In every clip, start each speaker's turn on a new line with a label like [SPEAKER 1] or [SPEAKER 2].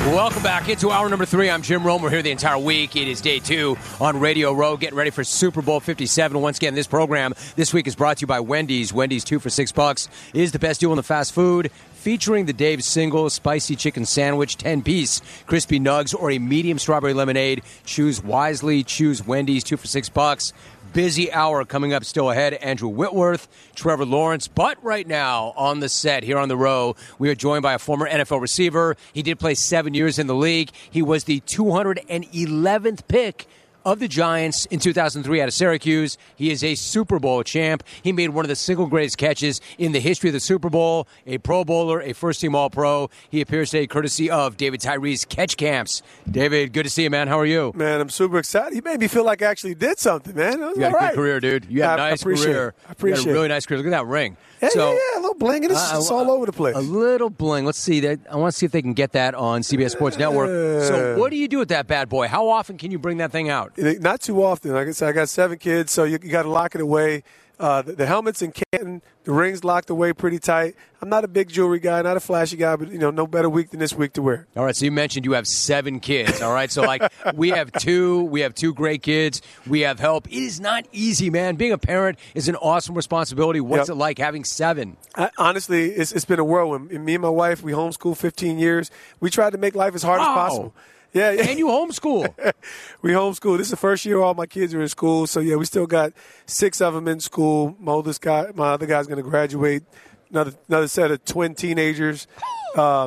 [SPEAKER 1] Welcome back into hour number 3. I'm Jim Rome. We're here the entire week. It is day 2 on Radio Row. Getting ready for Super Bowl 57. Once again, this program this week is brought to you by Wendy's. Wendy's 2 for $6 is the best deal in the fast food. Featuring the Dave's Single Spicy Chicken Sandwich, 10-piece crispy nugs, or a medium strawberry lemonade. Choose wisely. Choose Wendy's 2 for $6. Busy hour coming up still ahead. Andrew Whitworth, Trevor Lawrence. But right now on the set here on the Row, we are joined by a former NFL receiver. He did play 7 years in the league. He was the 211th pick of the Giants in 2003 out of Syracuse. He is a Super Bowl champ. He made one of the single greatest catches in the history of the Super Bowl, a Pro Bowler, a first-team All-Pro. He appears today courtesy of David Tyree's Catch Camps. David, good to see you, man. How are you?
[SPEAKER 2] Man, I'm super excited. You made me feel like I actually did something, man.
[SPEAKER 1] You had a good career, dude. You had a nice career.
[SPEAKER 2] I appreciate it.
[SPEAKER 1] You had a really nice career. Look at that ring.
[SPEAKER 2] Yeah, a little bling. It's all over the place.
[SPEAKER 1] A little bling. Let's see that. I want to see if they can get that on CBS Sports Network. So what do you do with that bad boy? How often can you bring that thing out?
[SPEAKER 2] Not too often. Like I said, I got 7 kids, so you got to lock it away. The helmet's in Canton. The ring's locked away pretty tight. I'm not a big jewelry guy, not a flashy guy, but, no better week than this week to wear.
[SPEAKER 1] All right, so you mentioned you have 7 kids, all right? So, we have 2 great kids. We have help. It is not easy, man. Being a parent is an awesome responsibility. What's it like having 7?
[SPEAKER 2] Honestly, it's been a whirlwind. Me and my wife, we homeschooled 15 years. We tried to make life as hard as possible. Yeah.
[SPEAKER 1] And you homeschool.
[SPEAKER 2] We homeschool. This is the first year all my kids are in school. So, we still got 6 of them in school. My other guy's going to graduate. Another set of twin teenagers. We're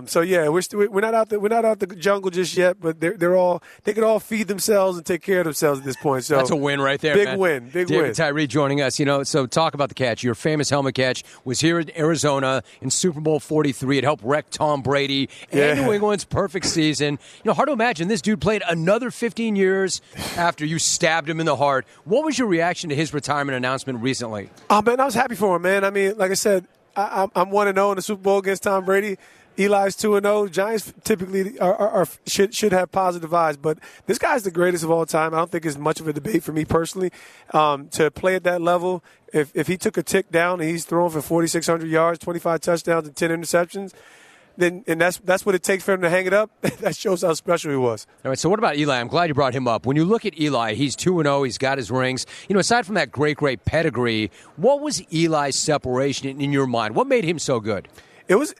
[SPEAKER 2] not out the jungle just yet, but they can all feed themselves and take care of themselves at this point. So
[SPEAKER 1] that's a win right there.
[SPEAKER 2] Big
[SPEAKER 1] man.
[SPEAKER 2] win.
[SPEAKER 1] David Tyree joining us. So talk about the catch. Your famous helmet catch was here in Arizona in Super Bowl 43. It helped wreck Tom Brady and New England's perfect season. Hard to imagine this dude played another 15 years after you stabbed him in the heart. What was your reaction to his retirement announcement recently?
[SPEAKER 2] Oh man, I was happy for him, man. I mean, like I said, I'm 1-0 in the Super Bowl against Tom Brady. Eli's 2-0. Giants typically should have positive vibes, but this guy's the greatest of all time. I don't think it's much of a debate for me personally. To play at that level, if he took a tick down and he's throwing for 4,600 yards, 25 touchdowns, and 10 interceptions, then that's what it takes for him to hang it up. That shows how special he was.
[SPEAKER 1] All right, so what about Eli? I'm glad you brought him up. When you look at Eli, he's 2-0. He's got his rings. Aside from that great pedigree, what was Eli's separation in your mind? What made him so good?
[SPEAKER 2] It was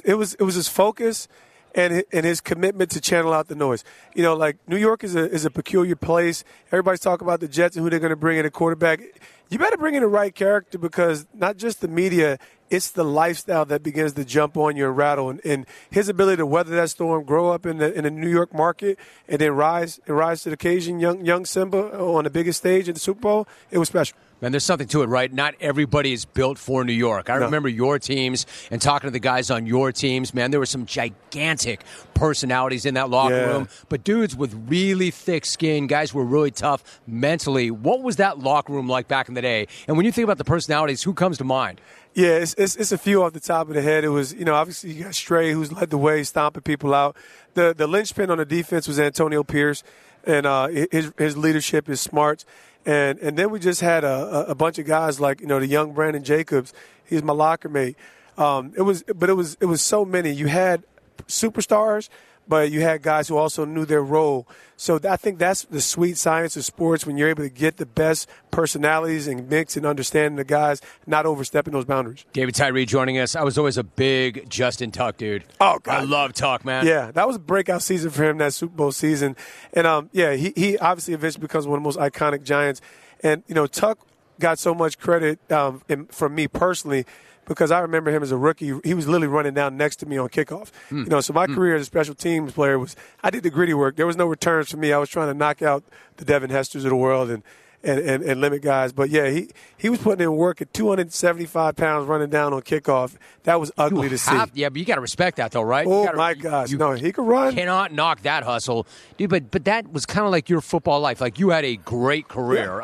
[SPEAKER 2] his focus and his commitment to channel out the noise. New York is a peculiar place. Everybody's talking about the Jets and who they're going to bring in a quarterback. You better bring in the right character, because not just the media, it's the lifestyle that begins to jump on you and rattle. And his ability to weather that storm, grow up in the New York market, and then rise to the occasion, young Simba on the biggest stage in the Super Bowl, it was special.
[SPEAKER 1] Man, there's something to it, right? Not everybody is built for New York. I remember your teams and talking to the guys on your teams. Man, there were some gigantic personalities in that locker room, but dudes with really thick skin, guys who were really tough mentally. What was that locker room like back in the day? And when you think about the personalities, who comes to mind?
[SPEAKER 2] Yeah, it's a few off the top of the head. It was, obviously you got Stray, who's led the way, stomping people out. The linchpin on the defense was Antonio Pierce, and his leadership, his smarts. And then we just had a bunch of guys like, the young Brandon Jacobs. He's my locker mate. It was so many. You had superstars, but you had guys who also knew their role. So I think that's the sweet science of sports, when you're able to get the best personalities and mix and understanding the guys, not overstepping those boundaries.
[SPEAKER 1] David Tyree joining us. I was always a big Justin Tuck dude.
[SPEAKER 2] Oh, God.
[SPEAKER 1] I love Tuck, man.
[SPEAKER 2] Yeah, that was a breakout season for him, that Super Bowl season. And, he obviously eventually becomes one of the most iconic Giants. And, Tuck got so much credit from me personally, because I remember him as a rookie. He was literally running down next to me on kickoff. So my career as a special teams player I did the gritty work. There was no returns for me. I was trying to knock out the Devin Hesters of the world and limit guys. But, he was putting in work at 275 pounds running down on kickoff. That was ugly to see.
[SPEAKER 1] Yeah, but you got to respect that, though, right?
[SPEAKER 2] Oh, my gosh. No, he could run.
[SPEAKER 1] Cannot knock that hustle. Dude, but that was kind of like your football life. Like, you had a great career,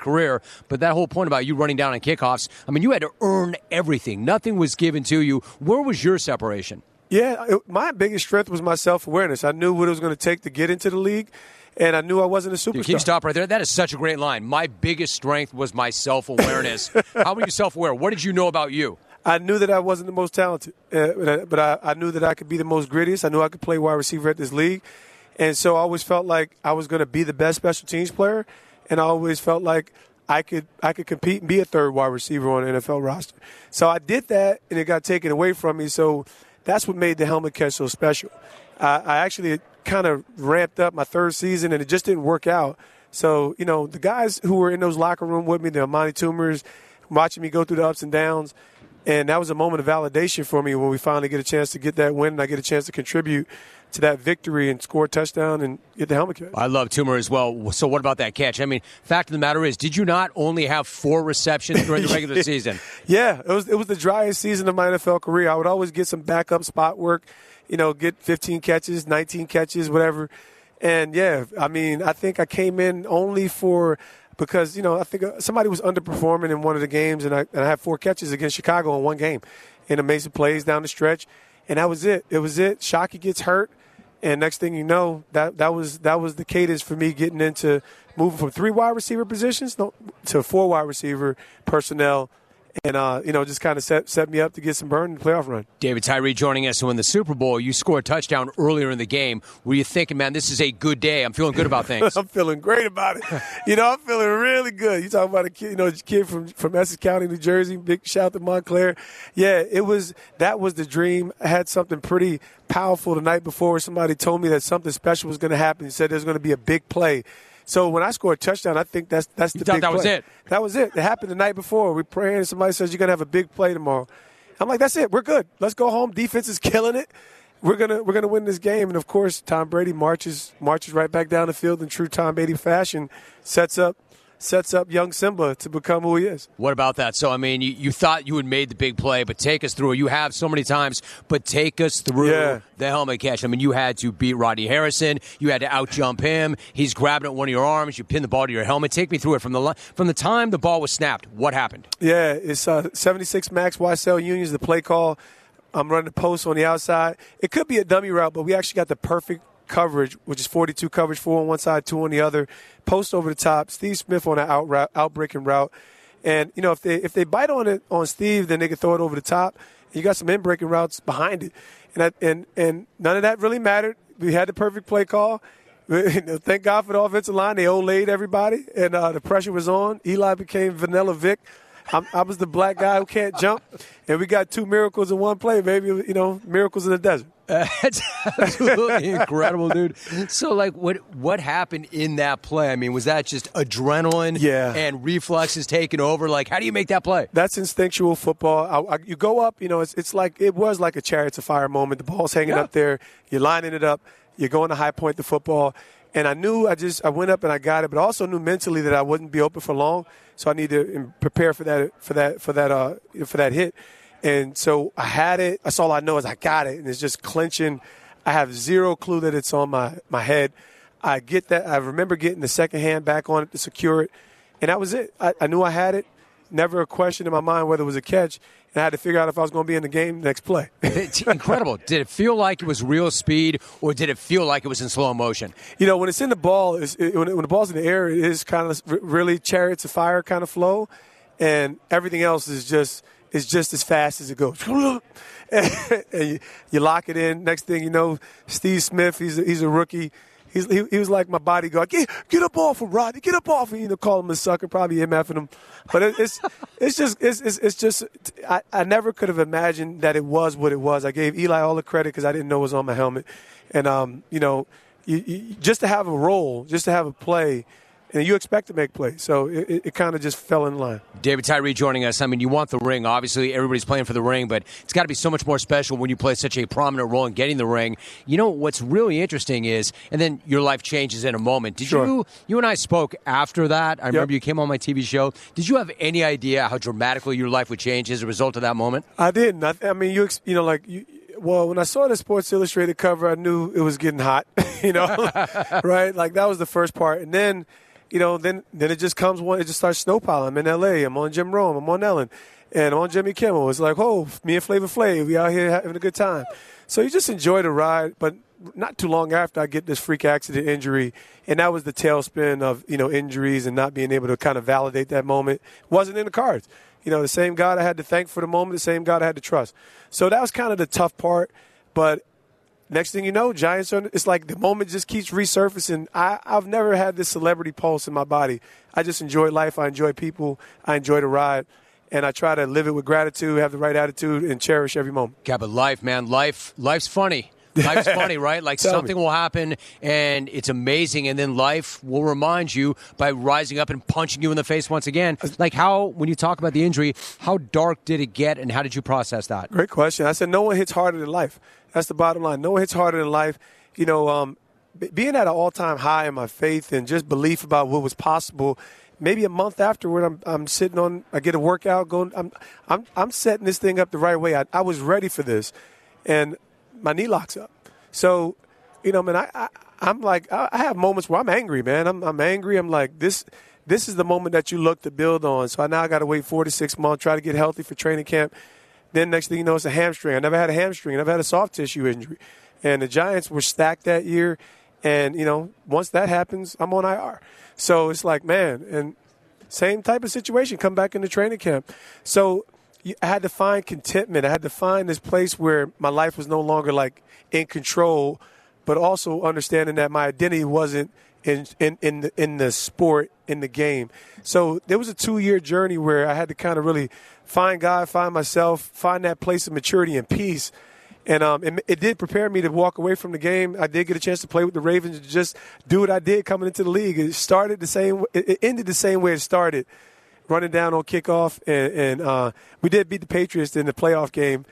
[SPEAKER 1] but that whole point about you running down on kickoffs, I mean, you had to earn everything. Nothing was given to you. Where was your separation?
[SPEAKER 2] Yeah, my biggest strength was my self-awareness. I knew what it was going to take to get into the league. And I knew I wasn't a superstar.
[SPEAKER 1] Dude, can you stop right there? That is such a great line. My biggest strength was my self-awareness. How were you self-aware? What did you know about you?
[SPEAKER 2] I knew that I wasn't the most talented, but I knew that I could be the most grittiest. I knew I could play wide receiver at this league. And so I always felt like I was going to be the best special teams player, and I always felt like I could compete and be a third wide receiver on an NFL roster. So I did that, and it got taken away from me. So that's what made the helmet catch so special. I actually kind of ramped up my third season, and it just didn't work out. So, the guys who were in those locker room with me, the Amani Toomers, watching me go through the ups and downs, and that was a moment of validation for me when we finally get a chance to get that win and I get a chance to contribute to that victory and score a touchdown and get the helmet catch.
[SPEAKER 1] I love Toomer as well. So what about that catch? I mean, fact of the matter is, did you not only have 4 receptions during the regular season?
[SPEAKER 2] Yeah, it was the driest season of my NFL career. I would always get some backup spot work, get 15 catches, 19 catches, whatever. And, yeah, I mean, I think I came in only because, I think somebody was underperforming in one of the games, and I had 4 catches against Chicago in one game and amazing plays down the stretch. And that was it. It was it. Shockey gets hurt. And next thing you know, that was the cadence for me getting into moving from 3 wide receiver positions to 4 wide receiver personnel. And, just kind of set me up to get some burn in the playoff run.
[SPEAKER 1] David Tyree joining us. So in the Super Bowl, you scored a touchdown earlier in the game. Were you thinking, man, this is a good day? I'm feeling good about things.
[SPEAKER 2] I'm feeling great about it. I'm feeling really good. You talking about a kid from Essex County, New Jersey. Big shout out to Montclair. Yeah, that was the dream. I had something pretty powerful the night before where somebody told me that something special was going to happen. He said there's going to be a big play. So when I score a touchdown, I think that's the big play.
[SPEAKER 1] That was it?
[SPEAKER 2] That was it. It happened the night before. We're praying, and somebody says, you're going to have a big play tomorrow. I'm like, that's it. We're good. Let's go home. Defense is killing it. We're gonna win this game. And, of course, Tom Brady marches right back down the field in true Tom Brady fashion, sets up young Simba to become who he is.
[SPEAKER 1] What about that? So, I mean, you thought you had made the big play, but take us through it. You have so many times, but take us through the helmet catch. I mean, you had to beat Rodney Harrison. You had to outjump him. He's grabbing at one of your arms. You pin the ball to your helmet. Take me through it. From the time the ball was snapped, what happened?
[SPEAKER 2] Yeah, it's 76 Max YSL Unions, the play call. I'm running the post on the outside. It could be a dummy route, but we actually got the perfect coverage, which is 42 coverage, 4 on one side, 2 on the other. Post over the top. Steve Smith on an outbreaking route. And, if they bite on it on Steve, then they can throw it over the top. You got some in-breaking routes behind it. And none of that really mattered. We had the perfect play call. Thank God for the offensive line. They olayed everybody, and the pressure was on. Eli became Vanilla Vic. I was the black guy who can't jump, and we got 2 miracles in one play, baby. Miracles in the desert.
[SPEAKER 1] It's absolutely incredible, dude. So, what happened in that play? I mean, was that just adrenaline and reflexes taking over? How do you make that play?
[SPEAKER 2] That's instinctual football. You go up, it was like a Chariots of Fire moment. The ball's hanging up there. You're lining it up. You're going to high point the football. And I knew I went up and I got it, but I also knew mentally that I wouldn't be open for long. So I need to prepare for that hit. And so I had it. That's all I know is I got it, and it's just clinching. I have zero clue that it's on my head. I get that. I remember getting the second hand back on it to secure it, and that was it. I knew I had it. Never a question in my mind whether it was a catch, and I had to figure out if I was going to be in the game next play.
[SPEAKER 1] It's incredible. Did it feel like it was real speed, or did it feel like it was in slow motion?
[SPEAKER 2] When it's in the ball, when the ball's in the air, it is kind of really Chariots of Fire kind of flow, and everything else is just as fast as it goes. And you lock it in. Next thing you know, Steve Smith, he's a rookie. He was like my bodyguard. Get up off him, Rodney. Get up off him. Call him a sucker, probably MFing him. But it's just I never could have imagined that it was what it was. I gave Eli all the credit because I didn't know it was on my helmet. And you just to have a role, just to have a play, and you expect to make plays. So it kind of just fell in line.
[SPEAKER 1] David Tyree joining us. I mean, you want the ring. Obviously, everybody's playing for the ring, but it's got to be so much more special when you play such a prominent role in getting the ring. What's really interesting is, and then your life changes in a moment. You and I spoke after that. I remember you came on my TV show. Did you have any idea how dramatically your life would change as a result of that moment?
[SPEAKER 2] I didn't. I mean, well, when I saw the Sports Illustrated cover, I knew it was getting hot, right? That was the first part. And then, then it just comes it just starts snowpiling. I'm in L.A. I'm on Jim Rome. I'm on Ellen. And I'm on Jimmy Kimmel. It's like, me and Flavor Flav, we out here having a good time. So you just enjoy the ride. But not too long after, I get this freak accident injury. And that was the tailspin of, injuries and not being able to kind of validate that moment. Wasn't in the cards. The same God I had to thank for the moment, the same God I had to trust. So that was kind of the tough part. But next thing you know, Giants it's like the moment just keeps resurfacing. I've never had this celebrity pulse in my body. I just enjoy life. I enjoy people. I enjoy the ride. And I try to live it with gratitude, have the right attitude, and cherish every moment.
[SPEAKER 1] Yeah, but life, man, life's funny. Life's funny, right? Like something will happen, and it's amazing, and then life will remind you by rising up and punching you in the face once again. Like when you talk about the injury, how dark did it get, and how did you process that?
[SPEAKER 2] Great question. I said no one hits harder than life. That's the bottom line. No one hits harder than life. Being at an all-time high in my faith and just belief about what was possible. Maybe a month afterward, I'm sitting on. I get a workout going. I'm setting this thing up the right way. I was ready for this, and my knee locks up. So, man, I'm like, I have moments where I'm angry, man. I'm angry. I'm like, this is the moment that you look to build on. So now I got to wait 4 to 6 months, try to get healthy for training camp. Then next thing you know, it's a hamstring. I never had a hamstring. I never had a soft tissue injury. And the Giants were stacked that year. And, once that happens, I'm on IR. So it's like, man, and same type of situation, come back into training camp. So I had to find contentment. I had to find this place where my life was no longer like in control, but also understanding that my identity wasn't in the sport, in the game. So there was a 2-year journey where I had to kind of really find God, find myself, find that place of maturity and peace. And it did prepare me to walk away from the game. I did get a chance to play with the Ravens and just do what I did coming into the league. It ended the same way it started, running down on kickoff, and we did beat the Patriots in the playoff game.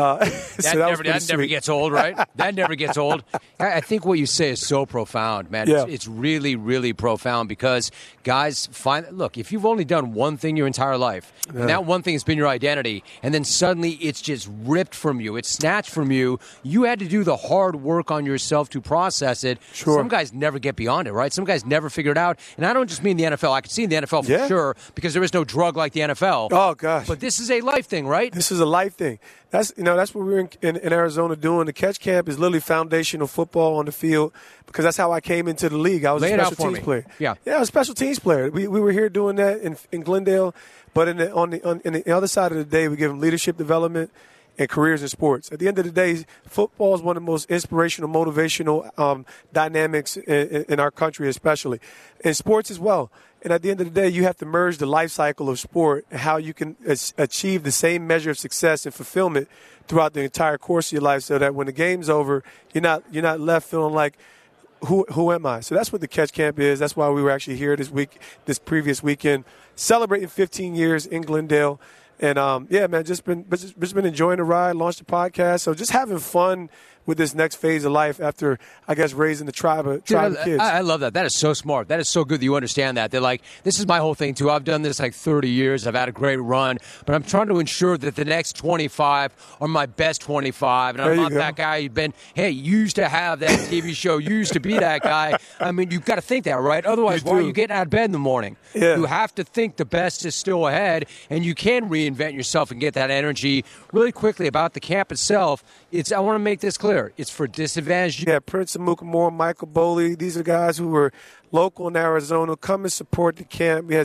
[SPEAKER 1] That never gets old, right? That never gets old. I think what you say is so profound, man.
[SPEAKER 2] Yeah.
[SPEAKER 1] It's really, really profound because guys look, if you've only done one thing your entire life, and that one thing has been your identity, and then suddenly it's just ripped from you, it's snatched from you, you had to do the hard work on yourself to process it.
[SPEAKER 2] Sure.
[SPEAKER 1] Some guys never get beyond it, right? Some guys never figure it out. And I don't just mean the NFL. I could see in the NFL for sure because there is no drug like the NFL.
[SPEAKER 2] Oh, gosh.
[SPEAKER 1] But this is a life thing, right?
[SPEAKER 2] This is a life thing. That's what we're in Arizona doing. The catch camp is literally foundational football on the field because that's how I came into the league. I was a special teams player.
[SPEAKER 1] Yeah,
[SPEAKER 2] I was a special teams player. We were here doing that in Glendale, but on the other side of the day, we give them leadership development and careers in sports. At the end of the day, football is one of the most inspirational, motivational dynamics in our country, especially in sports as well. And at the end of the day, you have to merge the life cycle of sport and how you can achieve the same measure of success and fulfillment throughout the entire course of your life so that when the game's over, you're not left feeling like, who am I? So that's what the catch camp is. That's why we were actually here this previous weekend, celebrating 15 years in Glendale. And, man, just been enjoying the ride, launched a podcast. So just having fun with this next phase of life after, I guess, raising the tribe of kids.
[SPEAKER 1] I love that. That is so smart. That is so good that you understand that. They're like, this is my whole thing, too. I've done this like 30 years. I've had a great run. But I'm trying to ensure that the next 25 are my best 25. And I'm not that guy you've been, you used to have that TV show. You used to be that guy. I mean, you've got to think that, right? Otherwise, why are you getting out of bed in the morning?
[SPEAKER 2] Yeah.
[SPEAKER 1] You have to think the best is still ahead, and you can reinvent yourself and get that energy really quickly. About the camp itself, I want to make this clear. It's for disadvantaged.
[SPEAKER 2] Yeah, Prince Amukamara, Michael Boley. These are guys who were local in Arizona. Come and support the camp. We had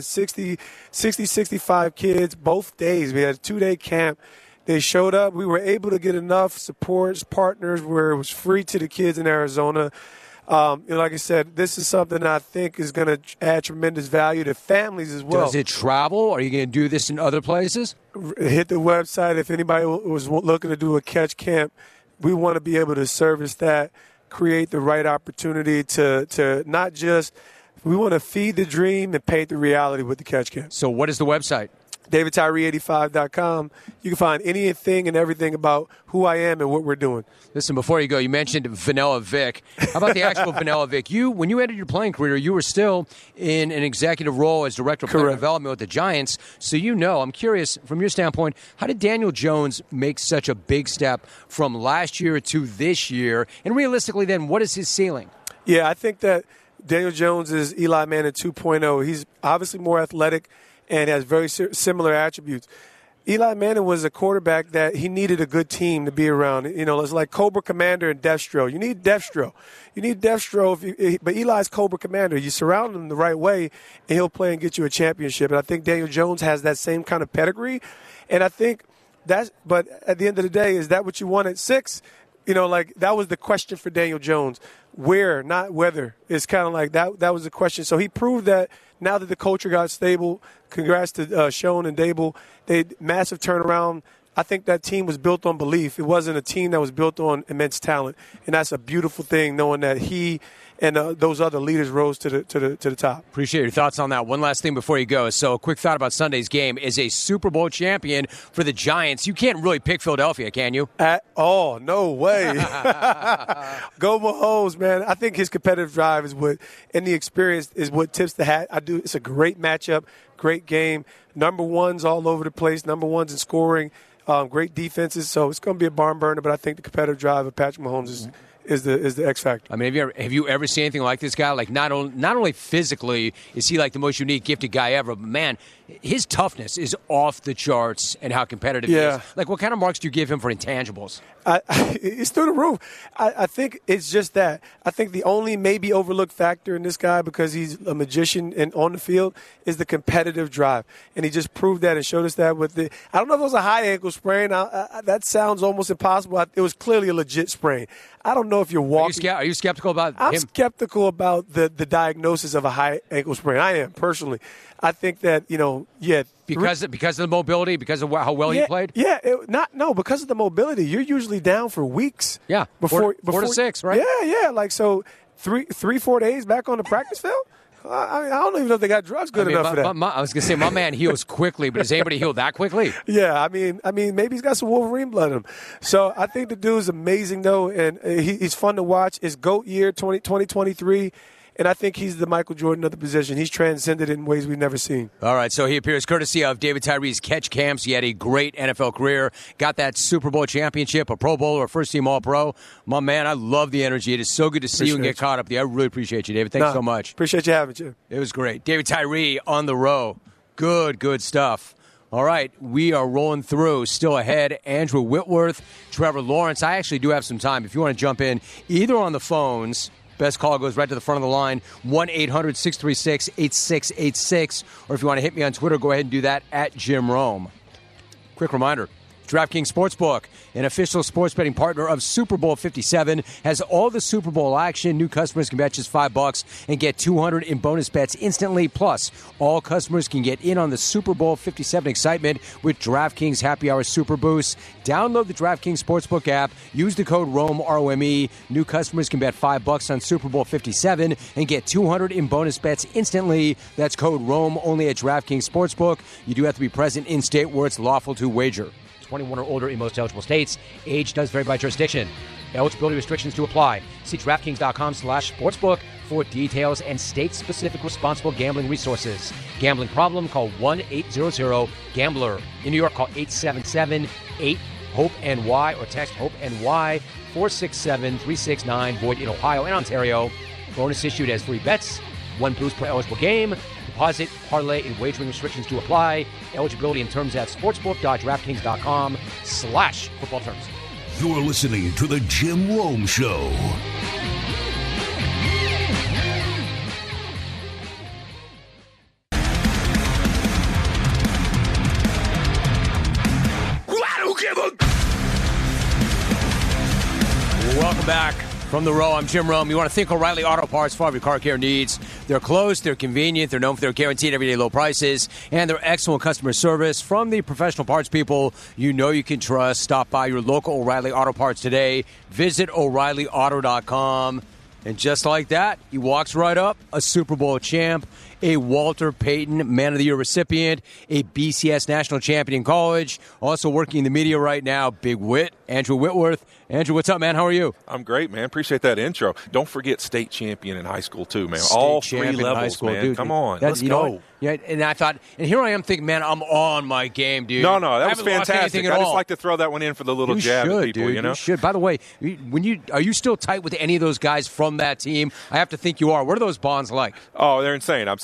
[SPEAKER 2] 65 kids both days. We had a 2-day camp. They showed up. We were able to get enough support partners where it was free to the kids in Arizona. Like I said, this is something I think is going to add tremendous value to families as well.
[SPEAKER 1] Does it travel? Are you going to do this in other places?
[SPEAKER 2] Hit the website. If anybody was looking to do a catch camp, we want to be able to service that, create the right opportunity to not just – we want to feed the dream and paint the reality with the catch camp.
[SPEAKER 1] So what is the website?
[SPEAKER 2] DavidTyree85.com. You can find anything and everything about who I am and what we're doing.
[SPEAKER 1] Listen, before you go, you mentioned Vanilla Vic. How about the actual Vanilla Vic? When you ended your playing career, you were still in an executive role as director of player development with the Giants. So I'm curious, from your standpoint, how did Daniel Jones make such a big step from last year to this year? And realistically, then, what is his ceiling?
[SPEAKER 2] Yeah, I think that Daniel Jones is Eli Manning 2.0. He's obviously more athletic and has very similar attributes. Eli Manning was a quarterback that he needed a good team to be around. You know, it's like Cobra Commander and Deathstroke. You need Deathstroke. But Eli's Cobra Commander. You surround him the right way, and he'll play and get you a championship. And I think Daniel Jones has that same kind of pedigree. And I think but at the end of the day, is that what you want at 6? You know, like that was the question for Daniel Jones. Where, not whether. It's kind of like that was the question. So he proved that now that the culture got stable. Congrats to Schoen and Dable. They massive turnaround. I think that team was built on belief. It wasn't a team that was built on immense talent, and that's a beautiful thing. Knowing that he and those other leaders rose to the top.
[SPEAKER 1] Appreciate your thoughts on that. One last thing before you go. So, a quick thought about Sunday's game. As a Super Bowl champion for the Giants, you can't really pick Philadelphia, can you?
[SPEAKER 2] At all. No way. Go Mahomes, man. I think his competitive drive and the experience is what tips the hat. It's a great matchup, great game. Number ones all over the place, number ones in scoring, great defenses. So, it's going to be a barn burner, but I think the competitive drive of Patrick Mahomes is the X factor.
[SPEAKER 1] I mean, have you ever seen anything like this guy? Like, not only physically is he like the most unique, gifted guy ever, but man, his toughness is off the charts and how competitive he is. Like, what kind of marks do you give him for intangibles?
[SPEAKER 2] It's through the roof. I think it's just that. I think the only maybe overlooked factor in this guy, because he's a magician and on the field, is the competitive drive. And he just proved that and showed us that with I don't know if it was a high ankle sprain. That sounds almost impossible. It was clearly a legit sprain. I don't know if you're walking.
[SPEAKER 1] Are you skeptical about him?
[SPEAKER 2] I'm skeptical about the diagnosis of a high ankle sprain. I am, personally. I think that, because of the mobility, because of how well he played? Yeah, because of the mobility. You're usually down for weeks.
[SPEAKER 1] Yeah, before 4 to 6, right?
[SPEAKER 2] Yeah. Like, so 3-4 days back on the practice field? I don't even know if they got drugs good enough for that.
[SPEAKER 1] I was going to say, my man heals quickly, but does anybody heal that quickly?
[SPEAKER 2] Yeah, I mean, maybe he's got some Wolverine blood in him. So I think the dude's amazing, though, and he's fun to watch. It's GOAT year 2023. And I think he's the Michael Jordan of the position. He's transcended in ways we've never seen.
[SPEAKER 1] All right, so he appears courtesy of David Tyree's Catch Camps. He had a great NFL career, got that Super Bowl championship, a Pro Bowler, a first-team All-Pro. My man, I love the energy. It is so good to see you and get caught up. I really appreciate you, David. Thanks so much.
[SPEAKER 2] Appreciate you having me.
[SPEAKER 1] It was great. David Tyree on the row. Good stuff. All right, we are rolling through. Still ahead, Andrew Whitworth, Trevor Lawrence. I actually do have some time. If you want to jump in, either on the phones – best call goes right to the front of the line, 1-800-636-8686. Or if you want to hit me on Twitter, go ahead and do that at Jim Rome. Quick reminder, DraftKings Sportsbook, an official sports betting partner of Super Bowl 57, has all the Super Bowl action. New customers can bet just $5 and get $200 in bonus bets instantly. Plus, all customers can get in on the Super Bowl 57 excitement with DraftKings Happy Hour Super Boost. Download the DraftKings Sportsbook app. Use the code ROME, R-O-M-E. New customers can bet $5 on Super Bowl 57 and get $200 in bonus bets instantly. That's code ROME only at DraftKings Sportsbook. You do have to be present in state where it's lawful to wager. 21 or older in most eligible states. Age does vary by jurisdiction. Eligibility restrictions to apply. See DraftKings.com/sportsbook for details and state-specific responsible gambling resources. Gambling problem? Call 1-800-GAMBLER. In New York, call 877-8-HOPE-NY or text HOPE-NY 467-369. Void in Ohio and Ontario. Bonus issued as free bets. 1 boost per eligible game. Deposit, parlay, and wagering restrictions to apply. Eligibility and terms at sportsbook.draftkings.com/football terms.
[SPEAKER 3] You're listening to The Jim Rome Show.
[SPEAKER 1] I don't give a... Welcome back. From the row, I'm Jim Rome. You want to thank O'Reilly Auto Parts for all of your car care needs. They're close, they're convenient, they're known for their guaranteed everyday low prices, and their excellent customer service. From the professional parts people you know you can trust, stop by your local O'Reilly Auto Parts today. Visit O'ReillyAuto.com. And just like that, he walks right up, a Super Bowl champ, a Walter Payton Man of the Year recipient, a BCS national champion in college, also working in the media right now, big wit, Andrew Whitworth. Andrew, what's up, man? How are you?
[SPEAKER 4] I'm great, man. Appreciate that intro. Don't forget state champion in high school, too, man.
[SPEAKER 1] State
[SPEAKER 4] all
[SPEAKER 1] three
[SPEAKER 4] levels,
[SPEAKER 1] high school,
[SPEAKER 4] man.
[SPEAKER 1] Dude,
[SPEAKER 4] come on.
[SPEAKER 1] That,
[SPEAKER 4] Let's go.
[SPEAKER 1] Yeah, and I thought, and here I am thinking, man, I'm on my game, dude.
[SPEAKER 4] No, that was
[SPEAKER 1] haven't lost
[SPEAKER 4] fantastic.
[SPEAKER 1] anything at
[SPEAKER 4] I just
[SPEAKER 1] all.
[SPEAKER 4] like to throw that one in for the little jab at people,
[SPEAKER 1] dude,
[SPEAKER 4] you know?
[SPEAKER 1] You should. By the way, are you still tight with any of those guys from that team? I have to think you are. What are those bonds like?
[SPEAKER 4] Oh, they're insane. I'm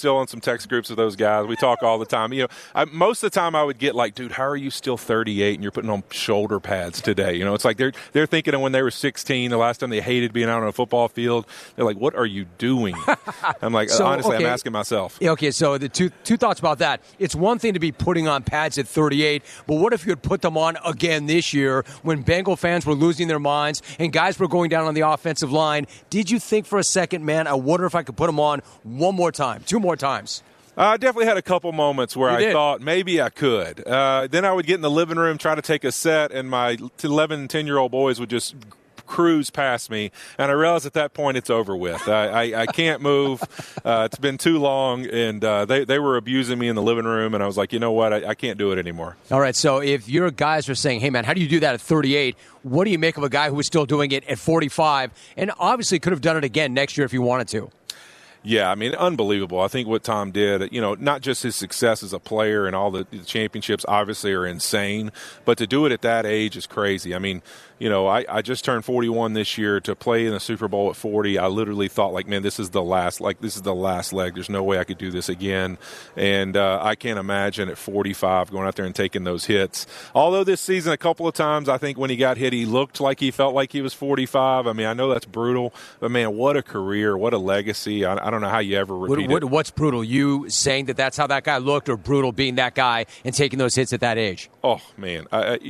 [SPEAKER 4] still on some text groups with those guys. We talk all the time. Most of the time I would get like, dude, how are you still 38 and you're putting on shoulder pads today? It's like they're thinking of when they were 16, the last time they hated being out on a football field. They're like, what are you doing? I'm like, honestly, I'm asking myself.
[SPEAKER 1] Okay, so the two thoughts about that. It's one thing to be putting on pads at 38, but what if you had put them on again this year when Bengal fans were losing their minds and guys were going down on the offensive line? Did you think for a second, man, I wonder if I could put them on one more time, two more times?
[SPEAKER 4] I definitely had a couple moments where I thought maybe I could. Then I would get in the living room, try to take a set, and my 11, 10-year-old boys would just cruise past me, and I realized at that point it's over with. I can't move. It's been too long, and they were abusing me in the living room, and I was like, you know what, I can't do it anymore.
[SPEAKER 1] All right, so if your guys are saying, hey, man, how do you do that at 38? What do you make of a guy who was still doing it at 45 and obviously could have done it again next year if he wanted to?
[SPEAKER 4] Yeah, I mean, unbelievable. I think what Tom did, not just his success as a player and all the championships obviously are insane, but to do it at that age is crazy. I mean, I just turned 41 this year. To play in the Super Bowl at 40, I literally thought, like, man, this is the last leg. There's no way I could do this again. And I can't imagine at 45 going out there and taking those hits. Although this season, a couple of times, I think when he got hit, he looked like he felt like he was 45. I mean, I know that's brutal, but, man, what a career, what a legacy. I don't know how you ever repeat it.
[SPEAKER 1] What's brutal? You saying that that's how that guy looked, or brutal being that guy and taking those hits at that age?
[SPEAKER 4] Oh, man.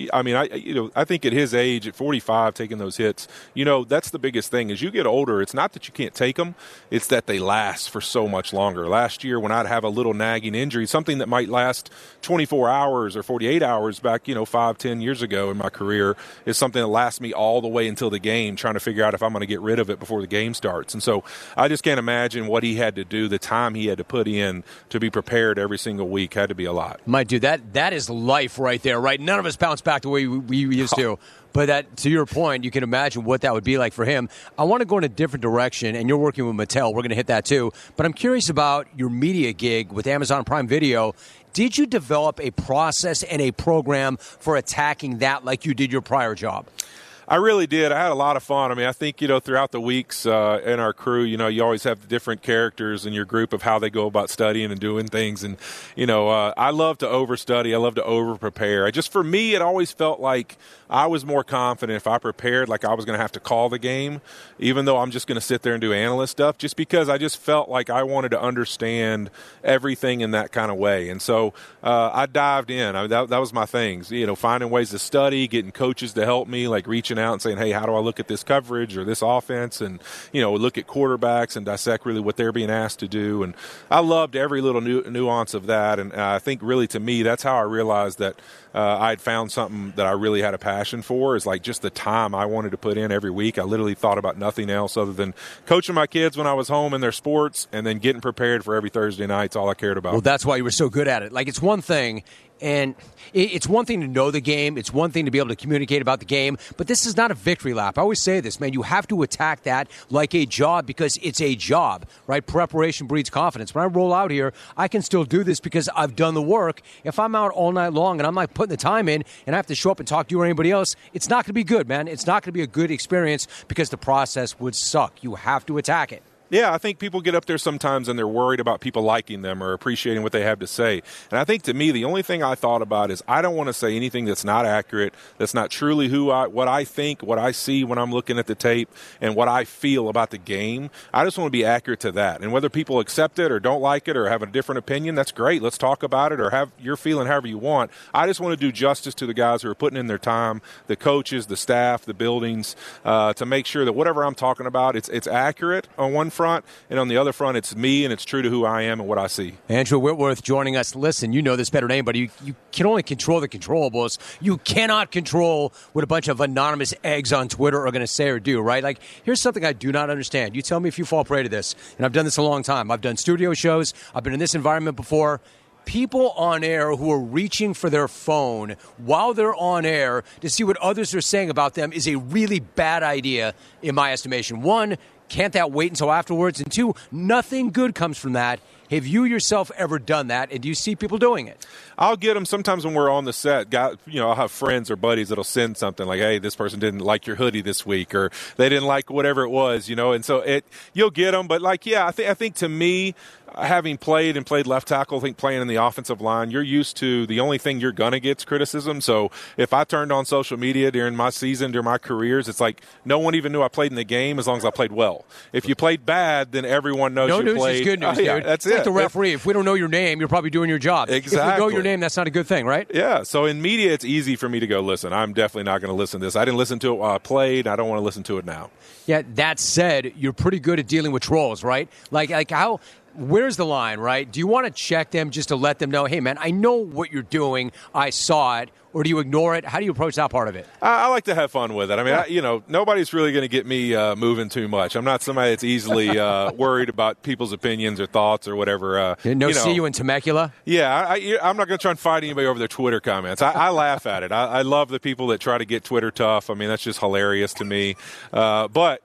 [SPEAKER 4] I think at his age, at 45, taking those hits, that's the biggest thing. As you get older, it's not that you can't take them, it's that they last for so much longer. Last year, when I'd have a little nagging injury, something that might last 24 hours or 48 hours back, 5-10 years ago in my career, is something that lasts me all the way until the game, trying to figure out if I'm going to get rid of it before the game starts. And so I just can't imagine what he had to do, the time he had to put in to be prepared every single week had to be a lot.
[SPEAKER 1] My dude, that is life right there, right? None of us bounce back the way we used to. But that, to your point, you can imagine what that would be like for him. I want to go in a different direction, and you're working with Mattel. We're going to hit that too. But I'm curious about your media gig with Amazon Prime Video. Did you develop a process and a program for attacking that like you did your prior job?
[SPEAKER 4] I really did. I had a lot of fun. I mean, I think, throughout the weeks in our crew, you always have the different characters in your group of how they go about studying and doing things. And, I love to overstudy. I love to over-prepare. For me, it always felt like I was more confident if I prepared like I was going to have to call the game, even though I'm just going to sit there and do analyst stuff, just because I just felt like I wanted to understand everything in that kind of way. And so I dived in. That was my thing, finding ways to study, getting coaches to help me, like reaching out and saying, hey, how do I look at this coverage or this offense, and look at quarterbacks and dissect really what they're being asked to do. And I loved every little nuance of that. And I think really, to me, that's how I realized that I had found something that I really had a passion for, is like just the time I wanted to put in every week. I literally thought about nothing else other than coaching my kids when I was home in their sports and then getting prepared for every Thursday night. It's all I cared about.
[SPEAKER 1] Well, that's why you were so good at it. Like, it's one thing. And it's one thing to know the game. It's one thing to be able to communicate about the game. But this is not a victory lap. I always say this, man. You have to attack that like a job, because it's a job, right? Preparation breeds confidence. When I roll out here, I can still do this because I've done the work. If I'm out all night long and I'm not putting the time in and I have to show up and talk to you or anybody else, it's not going to be good, man. It's not going to be a good experience because the process would suck. You have to attack it.
[SPEAKER 4] Yeah, I think people get up there sometimes and they're worried about people liking them or appreciating what they have to say. And I think, to me, the only thing I thought about is I don't want to say anything that's not accurate, that's not truly what I think, what I see when I'm looking at the tape, and what I feel about the game. I just want to be accurate to that. And whether people accept it or don't like it or have a different opinion, that's great. Let's talk about it, or have your feeling however you want. I just want to do justice to the guys who are putting in their time, the coaches, the staff, the buildings, to make sure that whatever I'm talking about, it's accurate on one front, and on the other front, it's me and it's true to who I am and what I see.
[SPEAKER 1] Andrew Whitworth joining us. Listen, you know this better than anybody. You can only control the controllables. You cannot control what a bunch of anonymous eggs on Twitter are going to say or do, right? Like, here's something I do not understand. You tell me if you fall prey to this, and I've done this a long time. I've done studio shows. I've been in this environment before. People on air who are reaching for their phone while they're on air to see what others are saying about them is a really bad idea, in my estimation. One, can't that wait until afterwards? And two, nothing good comes from that. Have you yourself ever done that, and do you see people doing it?
[SPEAKER 4] I'll get them sometimes when we're on the set. I'll have friends or buddies that'll send something like, hey, this person didn't like your hoodie this week, or they didn't like whatever it was, and so you'll get them. But, I think to me, having played left tackle, I think playing in the offensive line, you're used to the only thing you're going to get is criticism. So if I turned on social media during my season, during my careers, it's like no one even knew I played in the game as long as I played well. If you played bad, then everyone knows you played. No news is
[SPEAKER 1] good news, dude.
[SPEAKER 4] Yeah, that's
[SPEAKER 1] it's like the referee. If we don't know your name, you're probably doing your job.
[SPEAKER 4] Exactly.
[SPEAKER 1] If we know your name, that's not a good thing, right?
[SPEAKER 4] Yeah. So in media, it's easy for me to go, listen, I'm definitely not going to listen to this. I didn't listen to it while I played. I don't want to listen to it now.
[SPEAKER 1] Yeah, that said, you're pretty good at dealing with trolls, right? Like how... Where's the line, right? Do you want to check them just to let them know, hey, man, I know what you're doing. I saw it. Or do you ignore it? How do you approach that part of it?
[SPEAKER 4] I like to have fun with it. I mean, nobody's really going to get me moving too much. I'm not somebody that's easily worried about people's opinions or thoughts or whatever.
[SPEAKER 1] See you in Temecula?
[SPEAKER 4] Yeah, I'm not going to try and fight anybody over their Twitter comments. I laugh at it. I love the people that try to get Twitter tough. I mean, that's just hilarious to me. But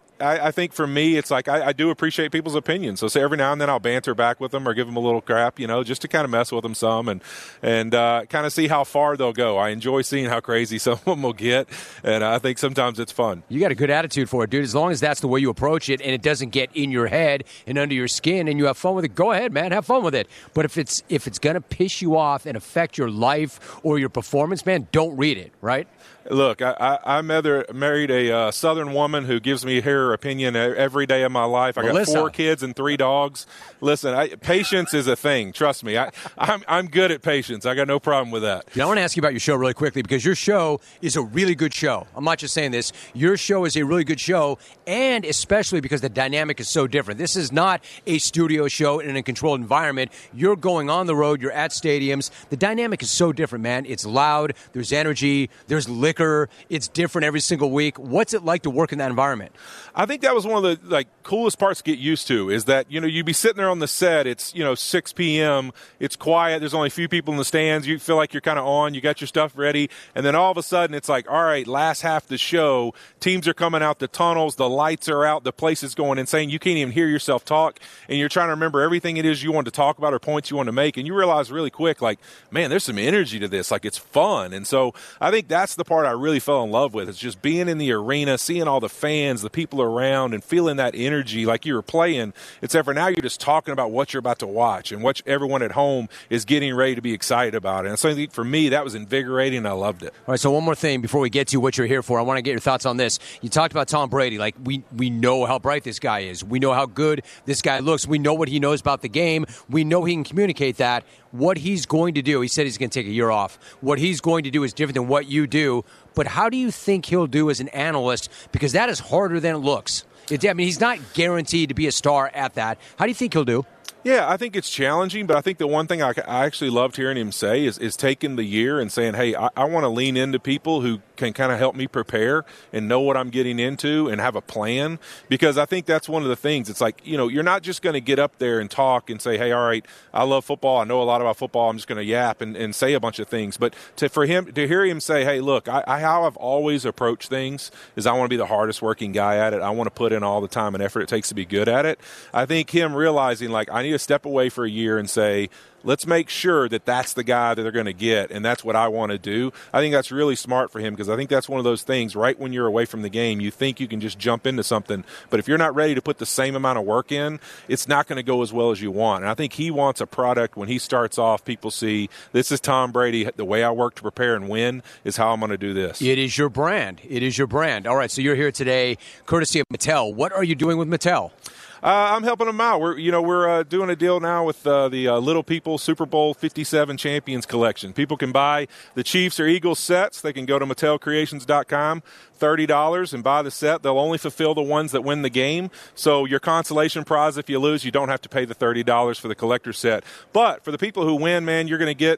[SPEAKER 4] I think for me, it's like I do appreciate people's opinions. So every now and then I'll banter back with them or give them a little crap, just to kind of mess with them some and kind of see how far they'll go. I enjoy seeing how crazy some of them will get, and I think sometimes it's fun.
[SPEAKER 1] You got a good attitude for it, dude. As long as that's the way you approach it and it doesn't get in your head and under your skin and you have fun with it, go ahead, man. Have fun with it. But if it's going to piss you off and affect your life or your performance, man, don't read it, right?
[SPEAKER 4] Look, I married a Southern woman who gives me her opinion every day of my life. I got 4 kids and 3 dogs. Listen, patience is a thing. Trust me. I'm good at patience. I got no problem with that.
[SPEAKER 1] I want to ask you about your show really quickly because your show is a really good show. I'm not just saying this. Your show is a really good show, and especially because the dynamic is so different. This is not a studio show in a controlled environment. You're going on the road. You're at stadiums. The dynamic is so different, man. It's loud. There's energy. There's liquor. It's different every single week. What's it like to work in that environment?
[SPEAKER 4] I think that was one of the coolest parts to get used to is that, you'd be sitting there on the set. It's, 6 p.m. It's quiet. There's only a few people in the stands. You feel like you're kind of on. You got your stuff ready. And then all of a sudden it's like, all right, last half of the show, teams are coming out the tunnels. The lights are out. The place is going insane. You can't even hear yourself talk. And you're trying to remember everything it is you want to talk about or points you want to make. And you realize really quick, man, there's some energy to this. It's fun. And so I think that's the part I really fell in love with. It's just being in the arena, seeing all the fans, the people around, and feeling that energy like you were playing. Except for now you're just talking about what you're about to watch and what everyone at home is getting ready to be excited about. And so I think for me, that was invigorating, and I loved it.
[SPEAKER 1] All right, so one more thing before we get to what you're here for. I want to get your thoughts on this. You talked about Tom Brady. We know how bright this guy is. We know how good this guy looks. We know what he knows about the game. We know he can communicate that. What he's going to do, he said he's going to take a year off. What he's going to do is different than what you do. But how do you think he'll do as an analyst? Because that is harder than it looks. He's not guaranteed to be a star at that. How do you think he'll do?
[SPEAKER 4] Yeah, I think it's challenging, but I think the one thing I actually loved hearing him say is taking the year and saying, hey, I want to lean into people who can kind of help me prepare and know what I'm getting into and have a plan, because I think that's one of the things. It's like, you're not just going to get up there and talk and say, hey, all right, I love football. I know a lot about football. I'm just going to yap and say a bunch of things. But to hear him say, hey, look, how I've always approached things is I want to be the hardest working guy at it. I want to put in all the time and effort it takes to be good at it. I think him realizing, I need to step away for a year and say, let's make sure that that's the guy that they're going to get, and that's what I want to do. I think that's really smart for him, because I think that's one of those things, right when you're away from the game, you think you can just jump into something, but if you're not ready to put the same amount of work in, it's not going to go as well as you want. And I think he wants a product when he starts off, people see, this is Tom Brady, the way I work to prepare and win is how I'm going to do this.
[SPEAKER 1] It is your brand. It is your brand. All right, so you're here today courtesy of Mattel. What are you doing with Mattel?
[SPEAKER 4] I'm helping them out. We're doing a deal now with the Little People Super Bowl 57 Champions Collection. People can buy the Chiefs or Eagles sets. They can go to MattelCreations.com, $30, and buy the set. They'll only fulfill the ones that win the game. So your consolation prize, if you lose, you don't have to pay the $30 for the collector set. But for the people who win, man, you're going to get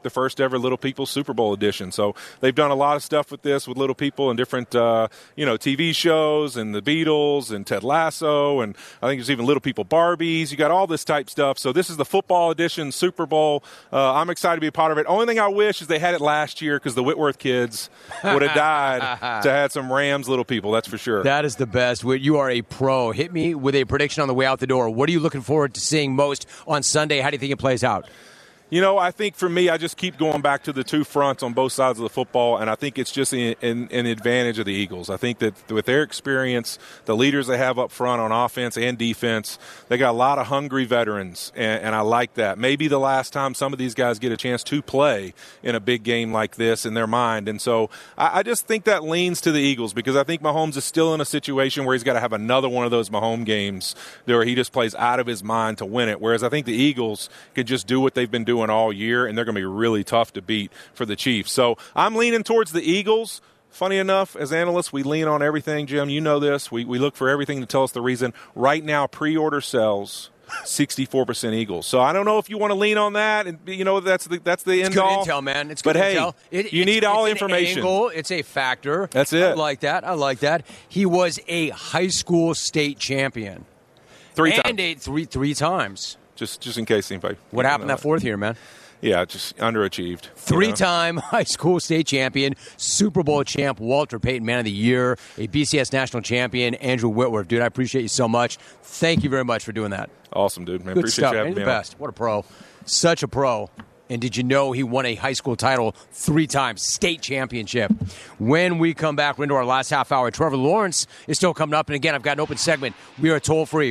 [SPEAKER 4] the first ever Little People Super Bowl edition. So they've done a lot of stuff with this, with Little People and different, TV shows and the Beatles and Ted Lasso. And I think there's even Little People Barbies. You got all this type stuff. So this is the football edition Super Bowl. I'm excited to be a part of it. Only thing I wish is they had it last year because the Whitworth kids would have died to have some Rams Little People. That's for sure.
[SPEAKER 1] That is the best. You are a pro. Hit me with a prediction on the way out the door. What are you looking forward to seeing most on Sunday? How do you think it plays out?
[SPEAKER 4] I think for me, I just keep going back to the two fronts on both sides of the football, and I think it's just an advantage of the Eagles. I think that with their experience, the leaders they have up front on offense and defense, they got a lot of hungry veterans, and I like that. Maybe the last time some of these guys get a chance to play in a big game like this in their mind, and so I just think that leans to the Eagles because I think Mahomes is still in a situation where he's got to have another one of those Mahomes games where he just plays out of his mind to win it, whereas I think the Eagles could just do what they've been doing all year, and they're going to be really tough to beat for the Chiefs. So I'm leaning towards the Eagles. Funny enough, as analysts, we lean on everything, Jim. You know this. We look for everything to tell us the reason. Right now, pre-order sells 64% Eagles. So I don't know if you want to lean on that. And that's the end all.
[SPEAKER 1] It's good intel, man. It's good intel.
[SPEAKER 4] You need all information.
[SPEAKER 1] Angle. It's a factor.
[SPEAKER 4] That's it.
[SPEAKER 1] I like that. He was a high school state champion.
[SPEAKER 4] Three times.
[SPEAKER 1] Three times.
[SPEAKER 4] Just in case anybody.
[SPEAKER 1] What happened that fourth year, man?
[SPEAKER 4] Yeah, just underachieved.
[SPEAKER 1] Three-time high school state champion, Super Bowl champ, Walter Payton Man of the Year, a BCS national champion, Andrew Whitworth. Dude, I appreciate you so much. Thank you very much for doing that.
[SPEAKER 4] Awesome, dude. Man,
[SPEAKER 1] Good
[SPEAKER 4] appreciate
[SPEAKER 1] stuff.
[SPEAKER 4] you having
[SPEAKER 1] You're
[SPEAKER 4] me
[SPEAKER 1] the
[SPEAKER 4] on.
[SPEAKER 1] best. What a pro. Such a pro. And did you know he won a high school title 3 times, state championship? When we come back, we're into our last half hour. Trevor Lawrence is still coming up. And again, I've got an open segment. We are toll-free,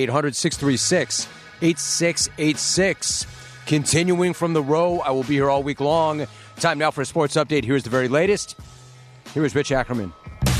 [SPEAKER 1] 1-800-636-8686. Continuing from the row, I will be here all week long. Time now for a sports update. Here's the very latest. Here is Rich Ackerman.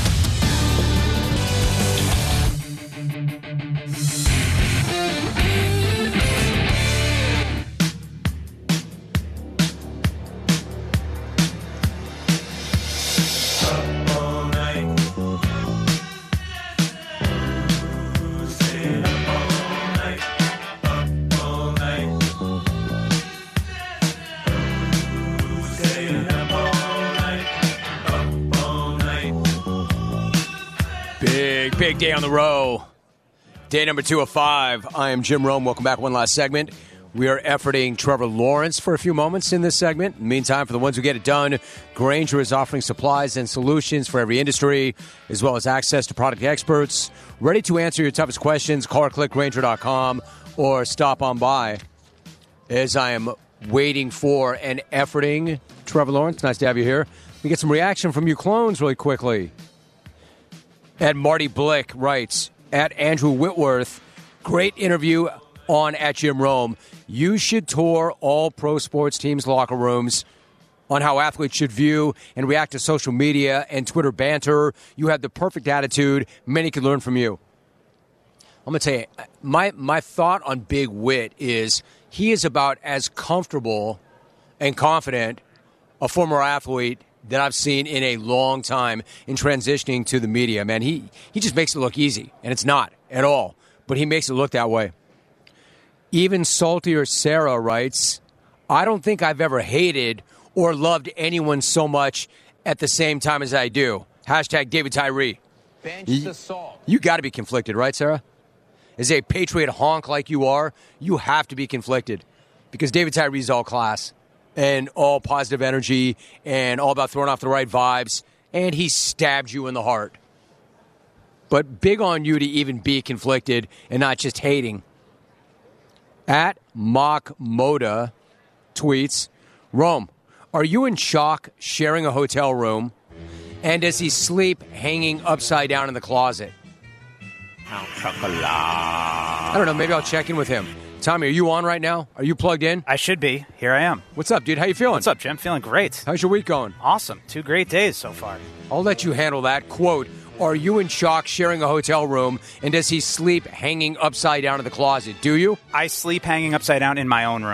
[SPEAKER 1] Big day on the row. Day number 2 of 5. I am Jim Rome. Welcome back. One last segment. We are efforting Trevor Lawrence for a few moments in this segment. In the meantime, for the ones who get it done, Grainger is offering supplies and solutions for every industry, as well as access to product experts. Ready to answer your toughest questions. Call or click Grainger.com or stop on by. As I am waiting for and efforting Trevor Lawrence, nice to have you here. We get some reaction from you clones really quickly. At Marty Blick writes, at Andrew Whitworth, great interview on at Jim Rome. You should tour all pro sports teams' locker rooms on how athletes should view and react to social media and Twitter banter. You have the perfect attitude. Many can learn from you. I'm going to tell you, my thought on Big Whit is he is about as comfortable and confident a former athlete that I've seen in a long time in transitioning to the media. Man, he just makes it look easy, and it's not at all, but he makes it look that way. Even Saltier Sarah writes, I don't think I've ever hated or loved anyone so much at the same time as I do. Hashtag David Tyree.
[SPEAKER 5] Bench the salt.
[SPEAKER 1] You got to be conflicted, right, Sarah? As a Patriot honk like you are, you have to be conflicted because David Tyree's all class and all positive energy and all about throwing off the right vibes, and he stabbed you in the heart. But big on you to even be conflicted and not just hating. At Mock Moda tweets, Rome, are you in shock sharing a hotel room? And does he sleep hanging upside down in the closet? I don't know. Maybe I'll check in with him. Tommy, are you on right now? Are you plugged in?
[SPEAKER 6] I should be. Here I am.
[SPEAKER 1] What's up, dude? How you feeling?
[SPEAKER 6] What's up, Jim? Feeling great.
[SPEAKER 1] How's your week going?
[SPEAKER 6] Awesome. 2 great days so far.
[SPEAKER 1] I'll let you handle that. Quote, are you in shock sharing a hotel room, and does he sleep hanging upside down in the closet? Do you?
[SPEAKER 6] I sleep hanging upside down in my own room.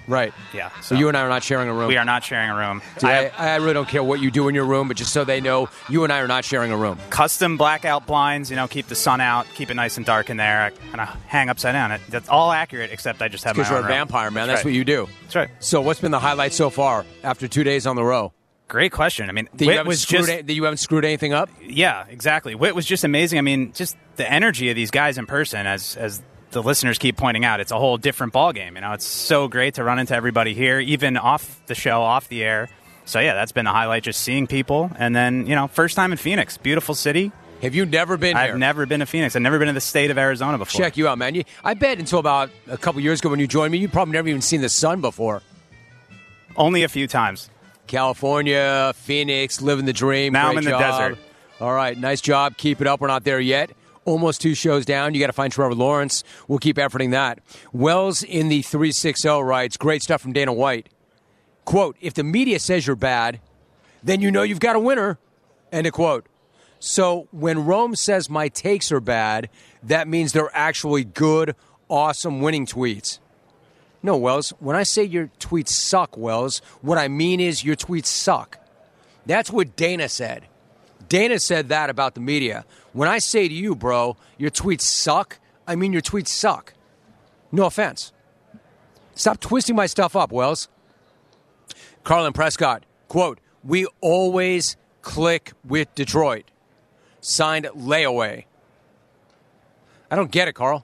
[SPEAKER 6] Right. Yeah.
[SPEAKER 1] So you and I are not sharing a room.
[SPEAKER 6] We are not sharing a room.
[SPEAKER 1] Dude, I really don't care what you do in your room, but just so they know, you and I are not sharing a room.
[SPEAKER 6] Custom blackout blinds, keep the sun out, keep it nice and dark in there. I kind of hang upside down. That's all accurate, except I just have my own
[SPEAKER 1] Because you're a
[SPEAKER 6] room.
[SPEAKER 1] vampire, man.
[SPEAKER 6] That's
[SPEAKER 1] What you do.
[SPEAKER 6] That's right.
[SPEAKER 1] So what's been the highlight so far after 2 days on the row?
[SPEAKER 6] Great question. I mean,
[SPEAKER 1] That you haven't screwed anything up?
[SPEAKER 6] Yeah, exactly. Whit was just amazing. I mean, just the energy of these guys in person, as the listeners keep pointing out, it's a whole different ballgame. It's so great to run into everybody here, even off the show, off the air. So, yeah, that's been the highlight, just seeing people. And then, first time in Phoenix, beautiful city.
[SPEAKER 1] Have you never been here?
[SPEAKER 6] I've never been to Phoenix. I've never been to the state of Arizona before.
[SPEAKER 1] Check you out, man. I bet until about a couple years ago when you joined me, you'd probably never even seen the sun before.
[SPEAKER 6] Only a few times.
[SPEAKER 1] California, Phoenix, living the dream.
[SPEAKER 6] Now
[SPEAKER 1] Great
[SPEAKER 6] I'm in the
[SPEAKER 1] job.
[SPEAKER 6] desert.
[SPEAKER 1] All right, nice job. Keep it up. We're not there yet. Almost 2 shows down. You got to find Trevor Lawrence. We'll keep efforting that. Wells in the 360 writes, great stuff from Dana White. Quote, if the media says you're bad, then you know you've got a winner. End of quote. So when Rome says my takes are bad, that means they're actually good, awesome, winning tweets. No, Wells, when I say your tweets suck, Wells, what I mean is your tweets suck. That's what Dana said. Dana said that about the media. When I say to you, bro, your tweets suck, I mean your tweets suck. No offense. Stop twisting my stuff up, Wells. Carlin Prescott, quote, we always click with Detroit. Signed Layaway. I don't get it, Carl.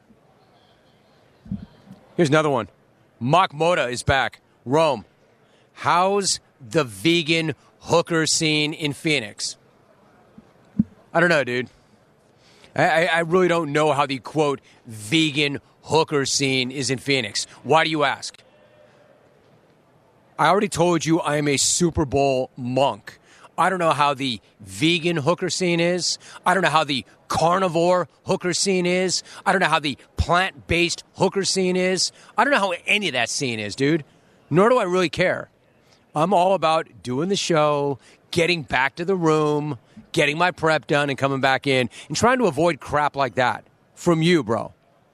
[SPEAKER 1] Here's another one. Mock Moda is back. Rome, how's the vegan hooker scene in Phoenix? I don't know, dude. I really don't know how the, quote, vegan hooker scene is in Phoenix. Why do you ask? I already told you I am a Super Bowl monk. I don't know how the vegan hooker scene is. I don't know how the carnivore hooker scene is. I don't know how the plant-based hooker scene is. I don't know how any of that scene is, dude. Nor do I really care. I'm all about doing the show, getting back to the room, getting my prep done and coming back in, and trying to avoid crap like that from you, bro.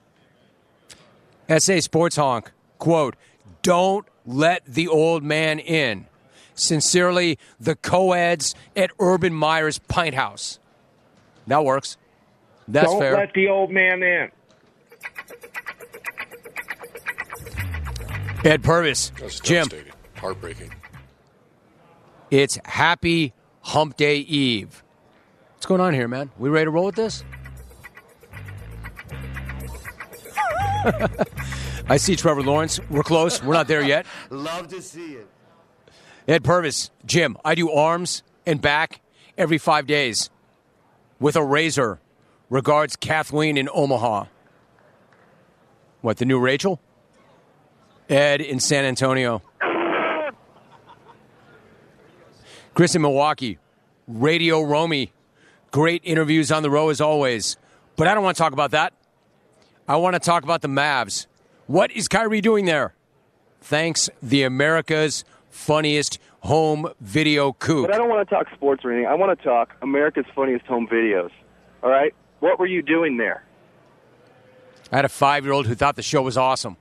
[SPEAKER 1] SA Sports Honk, quote, don't let the old man in. Sincerely, the co-eds at Urban Meyer's Pint House. That works. That's
[SPEAKER 5] Don't
[SPEAKER 1] fair.
[SPEAKER 5] Don't let the old man in.
[SPEAKER 1] Ed Purvis.
[SPEAKER 7] That's
[SPEAKER 1] Jim.
[SPEAKER 7] devastating. Heartbreaking.
[SPEAKER 1] It's Happy Hump Day Eve. What's going on here, man? We ready to roll with this? I see Trevor Lawrence. We're close. We're not there yet.
[SPEAKER 8] Love to see it.
[SPEAKER 1] Ed Purvis, Jim, I do arms and back every 5 days with a razor. Regards, Kathleen in Omaha. What, the new Rachel? Ed in San Antonio. Chris in Milwaukee. Radio Romy. Great interviews on the row as always. But I don't want to talk about that. I want to talk about the Mavs. What is Kyrie doing there? Thanks, the America's funniest home video kook.
[SPEAKER 9] But I don't want to talk sports or anything. I want to talk America's funniest home videos. All right? What were you doing there?
[SPEAKER 1] I had a 5-year-old who thought the show was awesome.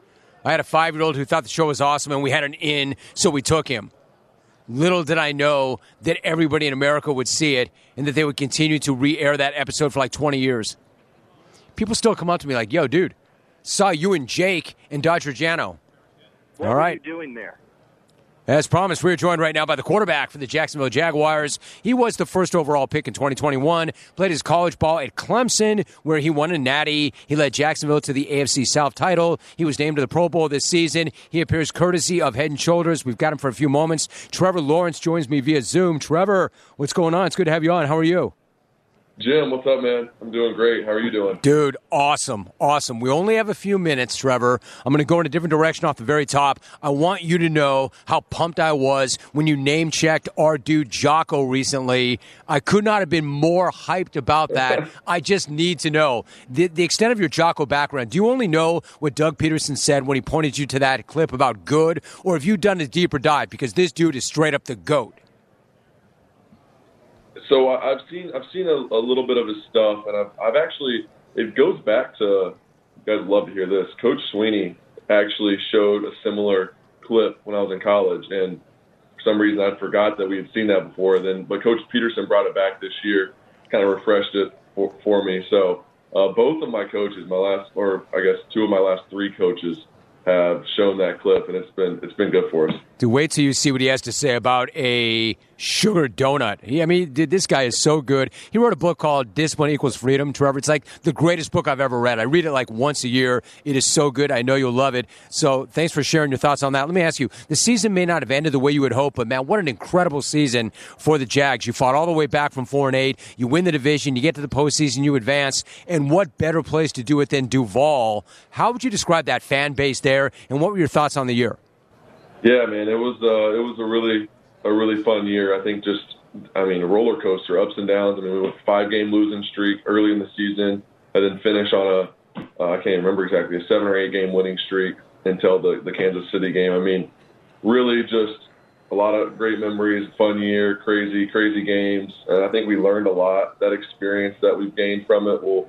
[SPEAKER 1] And we had an in, so we took him. Little did I know that everybody in America would see it and that they would continue to re-air that episode for like 20 years. People still come up to me like, yo, dude, saw you and Jake and Dodger Jano.
[SPEAKER 9] What
[SPEAKER 1] All right.
[SPEAKER 9] were you doing there?
[SPEAKER 1] As promised, we're joined right now by the quarterback for the Jacksonville Jaguars. He was the first overall pick in 2021, played his college ball at Clemson, where he won a natty. He led Jacksonville to the AFC South title. He was named to the Pro Bowl this season. He appears courtesy of Head & Shoulders. We've got him for a few moments. Trevor Lawrence joins me via Zoom. Trevor, what's going on? It's good to have you on. How are you?
[SPEAKER 10] Jim, what's up, man? I'm doing great. How are you doing?
[SPEAKER 1] Dude, awesome. We only have a few minutes, Trevor. I'm going to go in a different direction off the very top. I want you to know how pumped I was when you name-checked our dude Jocko recently. I could not have been more hyped about that. I just need to know the extent of your Jocko background. Do you only know what Doug Peterson said when he pointed you to that clip about good, or have you done a deeper dive? Because this dude is straight up the GOAT.
[SPEAKER 10] So I've seen a little bit of his stuff, and I've actually, it goes back to, you guys love to hear this, Coach Sweeney actually showed a similar clip when I was in college, and for some reason I forgot that we had seen that before. But Coach Peterson brought it back this year, kind of refreshed it for me. So both of my coaches, two of my last 3 coaches, have shown that clip, and it's been good for us.
[SPEAKER 1] To wait till you see what he has to say about a sugar donut. This guy is so good. He wrote a book called Discipline Equals Freedom, Trevor. It's like the greatest book I've ever read. I read it like once a year. It is so good. I know you'll love it. So thanks for sharing your thoughts on that. Let me ask you, the season may not have ended the way you would hope, but man, what an incredible season for the Jags. You fought all the way back from 4-8. You win the division. You get to the postseason. You advance. And what better place to do it than Duval? How would you describe that fan base there, and what were your thoughts on the year?
[SPEAKER 10] Yeah, man, it was a really fun year. I think a roller coaster, ups and downs. We went 5-game losing streak early in the season, and then finish on I can't remember exactly, a 7 or 8 game winning streak until the Kansas City game. Really just a lot of great memories, fun year, crazy games, and I think we learned a lot. That experience that we've gained from it will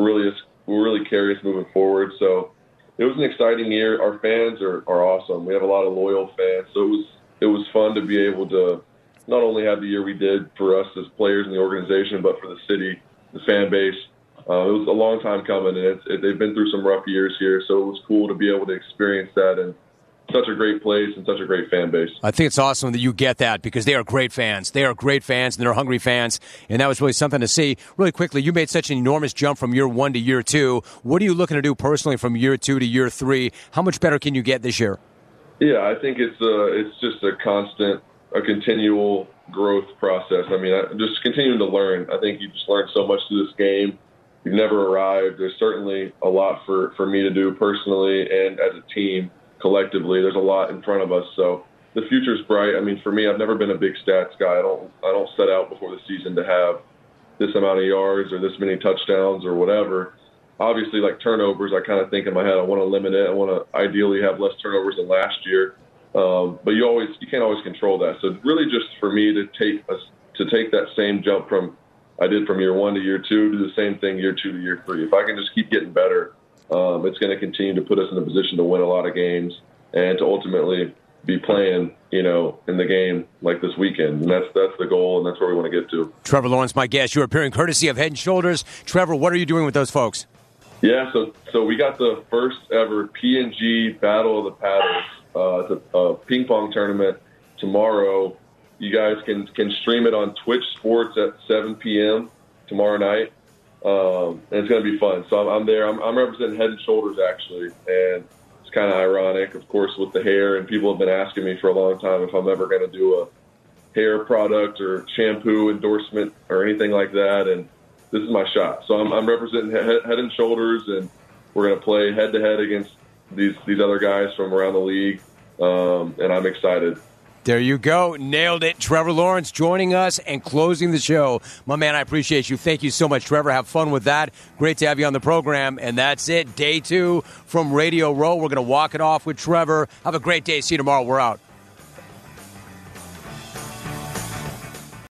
[SPEAKER 10] really carry us moving forward. So it was an exciting year. Our fans are awesome. We have a lot of loyal fans, so it was fun to be able to not only have the year we did for us as players in the organization, but for the city, the fan base. It was a long time coming, and they've been through some rough years here, so it was cool to be able to experience that in such a great place and such a great fan base.
[SPEAKER 1] I think it's awesome that you get that, because they are great fans. They are great fans, and they're hungry fans, and that was really something to see. Really quickly, you made such an enormous jump from year 1 to year 2. What are you looking to do personally from year 2 to year 3? How much better can you get this year?
[SPEAKER 10] Yeah, I think it's just a continual growth process. Just continuing to learn. I think you just learn so much through this game. You've never arrived. There's certainly a lot for me to do personally and as a team. Collectively, there's a lot in front of us, so the future's bright. For me, I've never been a big stats guy. I don't set out before the season to have this amount of yards or this many touchdowns or whatever. Obviously, like turnovers, I kind of think in my head, I want to limit it. I want to ideally have less turnovers than last year, but you can't always control that. So really, just for me to take that same jump I did from year 1 to year 2, do the same thing year 2 to year 3. If I can just keep getting better, it's going to continue to put us in a position to win a lot of games and to ultimately be playing, in the game like this weekend. And that's the goal, and that's where we want to get to. Trevor
[SPEAKER 1] Lawrence, my guest. You're appearing courtesy of Head & Shoulders. Trevor, what are you doing with those folks?
[SPEAKER 10] Yeah, so we got the first ever P&G Battle of the Paddles. It's a ping pong tournament tomorrow. You guys can stream it on Twitch Sports at 7 p.m. tomorrow night. And it's going to be fun. So I'm there. I'm representing Head & Shoulders, actually, and it's kind of ironic, of course, with the hair. And people have been asking me for a long time if I'm ever going to do a hair product or shampoo endorsement or anything like that. And this is my shot. So I'm representing Head & Shoulders, and we're going to play head-to-head against these other guys from around the league, and I'm excited.
[SPEAKER 1] There you go. Nailed it. Trevor Lawrence joining us and closing the show. My man, I appreciate you. Thank you so much, Trevor. Have fun with that. Great to have you on the program. And that's it. Day 2 from Radio Row. We're going to walk it off with Trevor. Have a great day. See you tomorrow. We're out.